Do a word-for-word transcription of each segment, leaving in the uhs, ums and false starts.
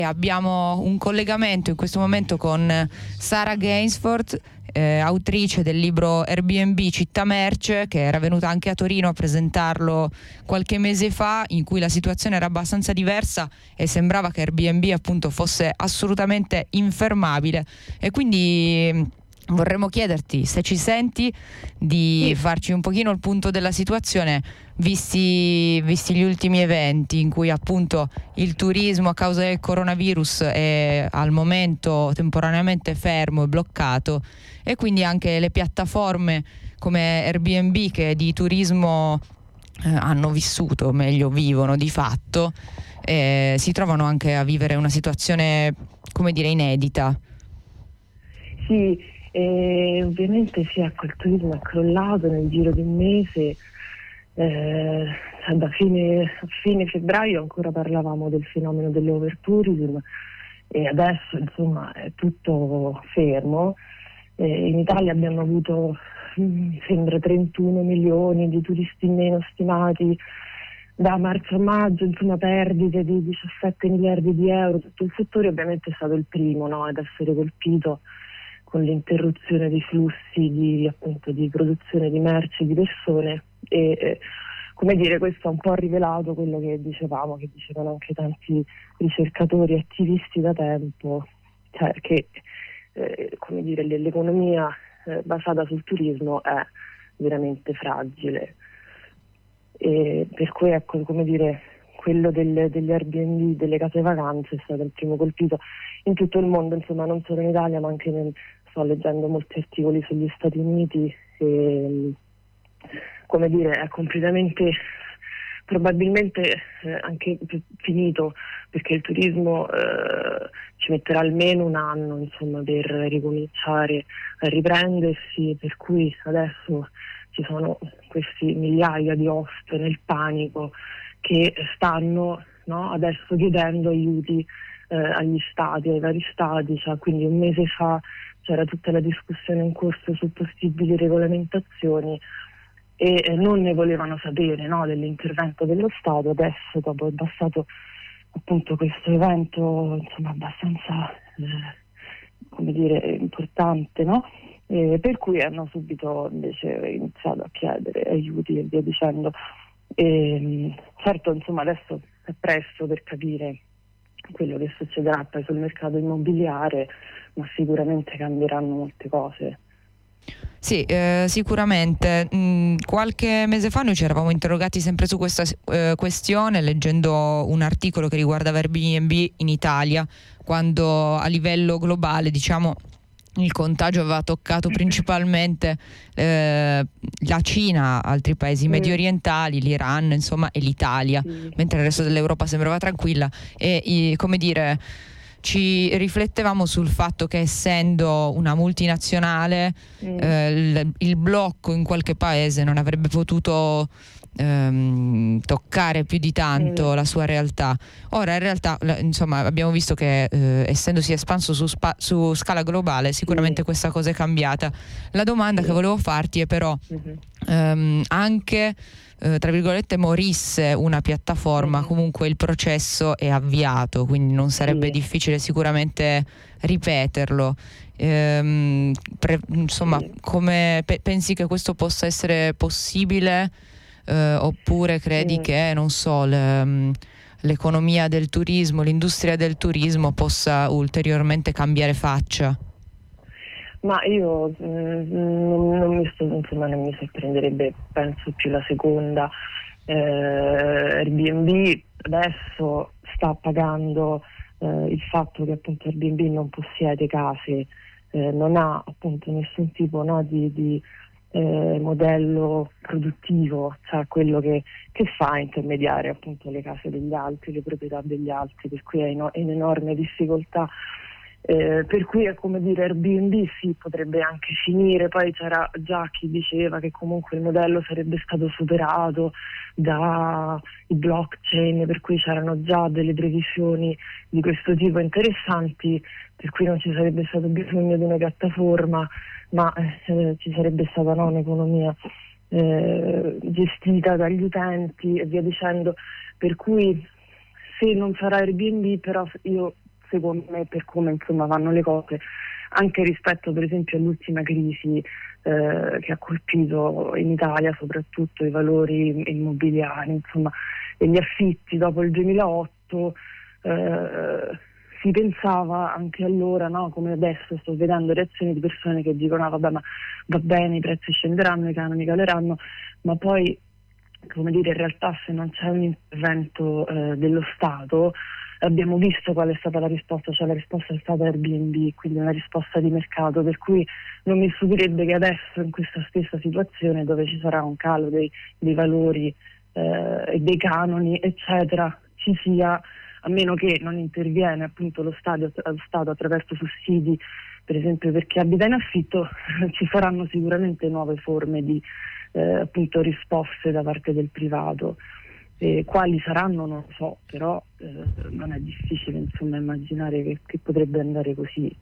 Abbiamo un collegamento in questo momento con Sara Gainsford, eh, autrice del libro Airbnb Città Merce, che era venuta anche a Torino a presentarlo qualche mese fa, in cui la situazione era abbastanza diversa e sembrava che Airbnb appunto fosse assolutamente infermabile. E quindi vorremmo chiederti, se ci senti, di Sì. farci un pochino il punto della situazione, visti, visti gli ultimi eventi in cui appunto il turismo a causa del coronavirus è al momento temporaneamente fermo e bloccato, e quindi anche le piattaforme come Airbnb, che di turismo eh, hanno vissuto, o meglio vivono di fatto, eh, si trovano anche a vivere una situazione, come dire, inedita. Sì, e ovviamente sì, ecco, il turismo è crollato nel giro di un mese, eh, cioè da fine, a fine febbraio ancora parlavamo del fenomeno dell'overtourism e adesso insomma è tutto fermo. Eh, in Italia abbiamo avuto, mi sembra, trentuno milioni di turisti in meno stimati da marzo a maggio, insomma perdite di diciassette miliardi di euro. Tutto il settore ovviamente è stato il primo, no, ad essere colpito con l'interruzione dei flussi di, appunto, di produzione di merci, di persone, e eh, come dire, questo ha un po' rivelato quello che dicevamo, che dicevano anche tanti ricercatori, attivisti da tempo, cioè che eh, come dire, l'economia eh, basata sul turismo è veramente fragile, e per cui ecco, come dire, quello del, degli Airbnb, delle case vacanze, è stato il primo colpito in tutto il mondo, insomma non solo in Italia, ma anche nel, sto leggendo molti articoli sugli Stati Uniti, e come dire è completamente, probabilmente eh, anche finito, perché il turismo eh, ci metterà almeno un anno insomma per ricominciare a riprendersi, per cui adesso ci sono questi migliaia di host nel panico che stanno, no, adesso chiedendo aiuti eh, agli stati, ai vari stati, cioè, quindi un mese fa c'era tutta la discussione in corso su possibili regolamentazioni e eh, non ne volevano sapere, no, dell'intervento dello Stato. Adesso, dopo è passato appunto questo evento insomma abbastanza eh, come dire importante, no? E per cui hanno subito invece iniziato a chiedere aiuti e via dicendo. E, certo, insomma adesso è presto per capire quello che succederà poi sul mercato immobiliare, ma sicuramente cambieranno molte cose. Sì, eh, sicuramente. Mm, qualche mese fa noi ci eravamo interrogati sempre su questa eh, questione, leggendo un articolo che riguardava Airbnb in Italia, quando a livello globale, diciamo, il contagio aveva toccato principalmente eh, la Cina, altri paesi Mm. medio orientali, l'Iran, insomma, e l'Italia, Sì. mentre il resto dell'Europa sembrava tranquilla. E i- come dire, ci riflettevamo sul fatto che, essendo una multinazionale, Mm. eh, il, il blocco in qualche paese non avrebbe potuto ehm, toccare più di tanto Mm. la sua realtà. Ora in realtà la- insomma abbiamo visto che eh, essendosi espanso su, spa- su scala globale, sicuramente Sì. questa cosa è cambiata. La domanda Sì. che volevo farti è però Mhm. ehm, anche eh, tra virgolette morisse una piattaforma, Mhm. comunque il processo è avviato, quindi non sarebbe Sì. difficile sicuramente ripeterlo. Ehm, pre- insomma, Sì. come pe- pensi che questo possa essere possibile? Eh, oppure credi Mm. che, non so, le- mm, l'economia del turismo, l'industria del turismo possa ulteriormente cambiare faccia? Ma io mm, non, non mi sto, insomma, non mi sorprenderebbe, penso più la seconda. Eh, Airbnb adesso sta pagando eh, il fatto che appunto Airbnb non possiede case, eh, non ha appunto nessun tipo, no, di, di eh, modello produttivo, cioè quello che, che fa intermediare appunto le case degli altri, le proprietà degli altri, per cui è in, è in enorme difficoltà. Eh, per cui è come dire, Airbnb sì, potrebbe anche finire. Poi c'era già chi diceva che comunque il modello sarebbe stato superato dai blockchain, per cui c'erano già delle previsioni di questo tipo interessanti, per cui non ci sarebbe stato bisogno di una piattaforma, ma eh, ci sarebbe stata, no, un'economia eh, gestita dagli utenti e via dicendo. Per cui se non sarà Airbnb, però io secondo me, per come insomma vanno le cose, anche rispetto per esempio all'ultima crisi eh, che ha colpito in Italia soprattutto i valori immobiliari, insomma, e gli affitti dopo il duemilaotto. Eh, si pensava anche allora, no, come adesso sto vedendo reazioni di persone che dicono: ah, vabbè, ma va bene, i prezzi scenderanno, i canoni caleranno, ma poi, come dire, in realtà se non c'è un intervento eh, dello Stato, abbiamo visto qual è stata la risposta, cioè la risposta è stata Airbnb, quindi una risposta di mercato, per cui non mi stupirebbe che adesso, in questa stessa situazione dove ci sarà un calo dei, dei valori eh, e dei canoni eccetera, ci sia, a meno che non interviene appunto lo Stato, lo Stato attraverso sussidi, per esempio per chi abita in affitto, ci saranno sicuramente nuove forme di eh, appunto risposte da parte del privato. E quali saranno non lo so, però eh, non è difficile insomma immaginare che, che potrebbe andare così.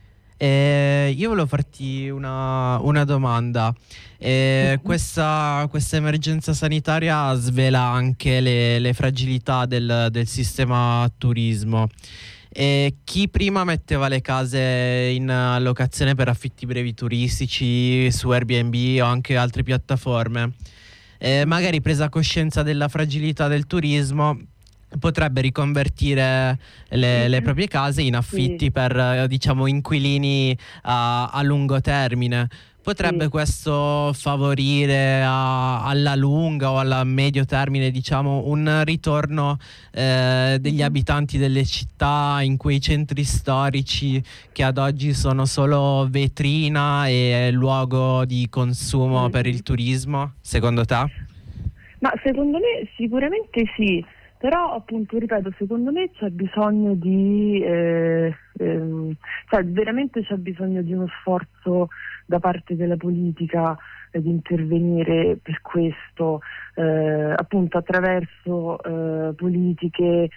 Eh, io volevo farti una, una domanda. Eh, questa, questa emergenza sanitaria svela anche le, le fragilità del, del sistema turismo. Eh, chi prima metteva le case in locazione per affitti brevi turistici su Airbnb o anche altre piattaforme, eh, magari presa coscienza della fragilità del turismo, potrebbe riconvertire le, le proprie case in affitti, sì, per, diciamo, inquilini a, a lungo termine. Potrebbe sì. questo favorire a, alla lunga o alla medio termine, diciamo, un ritorno eh, degli abitanti delle città in quei centri storici che ad oggi sono solo vetrina e luogo di consumo per il turismo, secondo te? Ma secondo me sicuramente sì. Però appunto, ripeto, secondo me c'è bisogno di eh, ehm, cioè veramente c'è bisogno di uno sforzo da parte della politica eh, di intervenire per questo, eh, appunto attraverso eh, politiche,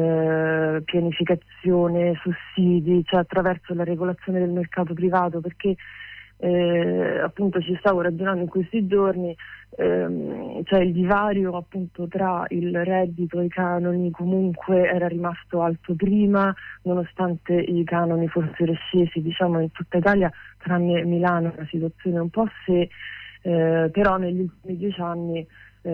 eh, pianificazione, sussidi, cioè attraverso la regolazione del mercato privato, perché eh, appunto ci stavo ragionando in questi giorni. Ehm, cioè il divario appunto tra il reddito e i canoni comunque era rimasto alto prima, nonostante i canoni fossero scesi, diciamo, in tutta Italia, tranne Milano, una situazione un po' se, eh, però negli ultimi dieci anni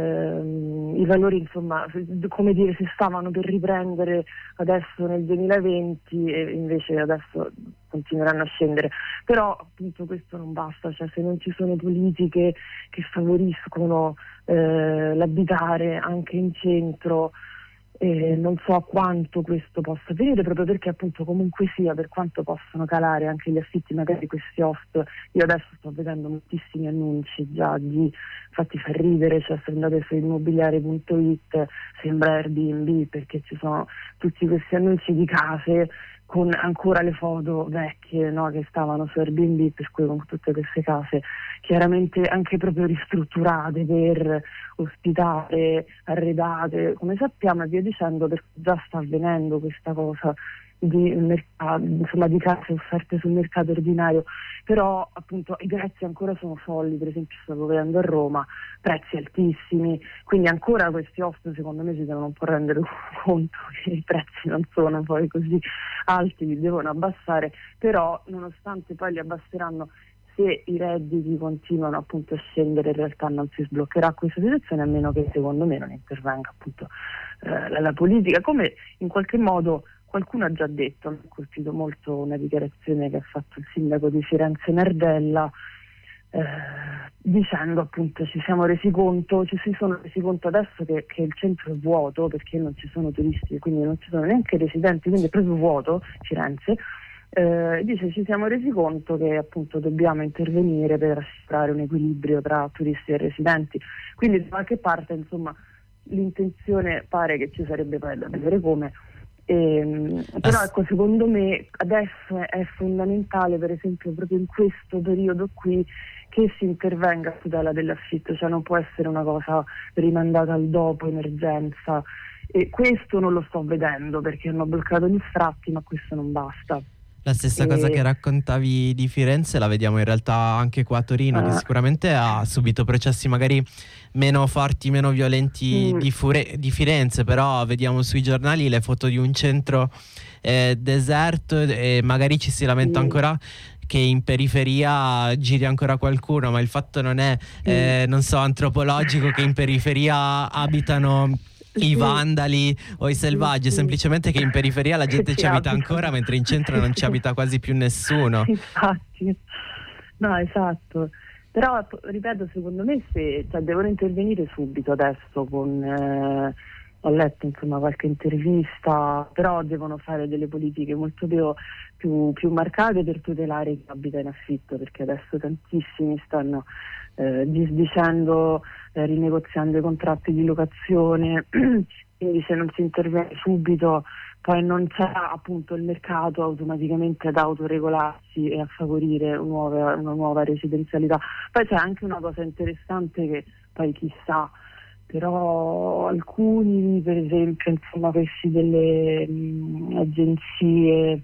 ehm, i valori, insomma, come dire, si stavano per riprendere adesso nel duemilaventi e invece adesso continueranno a scendere. Però appunto questo non basta, cioè se non ci sono politiche che favoriscono eh, l'abitare anche in centro, eh, non so a quanto questo possa avvenire, proprio perché appunto comunque sia, per quanto possono calare anche gli affitti, magari questi host, io adesso sto vedendo moltissimi annunci già di, infatti fa ridere, cioè se andate su immobiliare punto it sembra Airbnb, perché ci sono tutti questi annunci di case con ancora le foto vecchie, no, che stavano su Airbnb, per cui con tutte queste case chiaramente anche proprio ristrutturate per ospitare, arredate, come sappiamo e via dicendo, perché già sta avvenendo questa cosa di mercato, insomma, di case offerte sul mercato ordinario, però appunto i prezzi ancora sono folli. Per esempio stavo vedendo a Roma prezzi altissimi, quindi ancora questi host secondo me si devono un po' rendere conto che i prezzi non sono poi così alti, li devono abbassare, però nonostante poi li abbasseranno, se i redditi continuano appunto a scendere, in realtà non si sbloccherà questa situazione, a meno che secondo me non intervenga appunto eh, la, la politica, come in qualche modo qualcuno ha già detto. Mi ha colpito molto una dichiarazione che ha fatto il sindaco di Firenze Nardella, eh, dicendo appunto ci siamo resi conto, ci si sono resi conto adesso che, che il centro è vuoto perché non ci sono turisti, quindi non ci sono neanche residenti, quindi è proprio vuoto Firenze. Eh, dice ci siamo resi conto che appunto dobbiamo intervenire per assicurare un equilibrio tra turisti e residenti, quindi da qualche parte insomma l'intenzione pare che ci sarebbe, poi da vedere come. Eh, però ecco, secondo me adesso è, è fondamentale, per esempio proprio in questo periodo qui, che si intervenga a tutela dell'affitto, cioè non può essere una cosa rimandata al dopo, emergenza, e questo non lo sto vedendo perché hanno bloccato gli sfratti, ma questo non basta. La stessa e... cosa che raccontavi di Firenze la vediamo in realtà anche qua a Torino, ah. che sicuramente ha subito processi magari meno forti, meno violenti mm. di, Fure- di Firenze, però vediamo sui giornali le foto di un centro eh, deserto e magari ci si lamenta Sì. ancora che in periferia giri ancora qualcuno, ma il fatto non è, eh, non so, antropologico che in periferia abitano i Sì. vandali o i selvaggi, Sì, sì. semplicemente che in periferia la gente Che ci ci abita abitano. ancora, mentre in centro non ci abita quasi più nessuno. Infatti, no, esatto. Però, p- ripeto, secondo me se, cioè, devono intervenire subito adesso con... eh, ho letto insomma qualche intervista, però devono fare delle politiche molto più, più, più marcate per tutelare chi abita in affitto, perché adesso tantissimi stanno eh, disdicendo, eh, rinegoziando i contratti di locazione, quindi se non si interviene subito poi non c'è appunto il mercato automaticamente ad autoregolarsi e a favorire una nuova, una nuova residenzialità. Poi c'è anche una cosa interessante che poi chissà, però alcuni, per esempio, insomma, questi delle mh, agenzie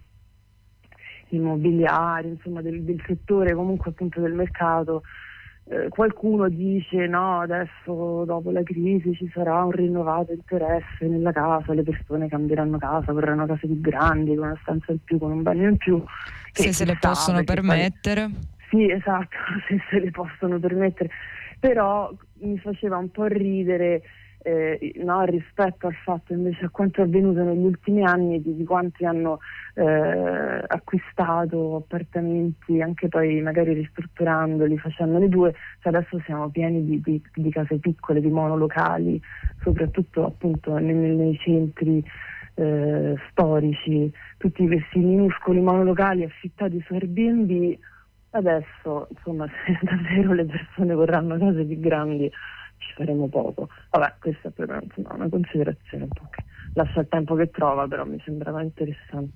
immobiliari, insomma, del, del settore comunque appunto del mercato, eh, qualcuno dice no, adesso dopo la crisi ci sarà un rinnovato interesse nella casa, le persone cambieranno casa, vorranno case più grandi, con una stanza in più, con un bagno in più. Se se le chissà, possono perché poi- permettere. Sì, esatto, se se le possono permettere. Però mi faceva un po' ridere eh, no, rispetto al fatto invece a quanto è avvenuto negli ultimi anni, di, di quanti hanno eh, acquistato appartamenti, anche poi magari ristrutturandoli, facendoli due, cioè adesso siamo pieni di, di, di case piccole, di monolocali, soprattutto appunto nei, nei centri eh, storici, tutti questi minuscoli monolocali affittati su Airbnb. Adesso, insomma, se davvero le persone vorranno case più grandi, ci faremo poco. Vabbè, questa è però insomma, una considerazione un po' che lascia il tempo che trova, però mi sembrava interessante.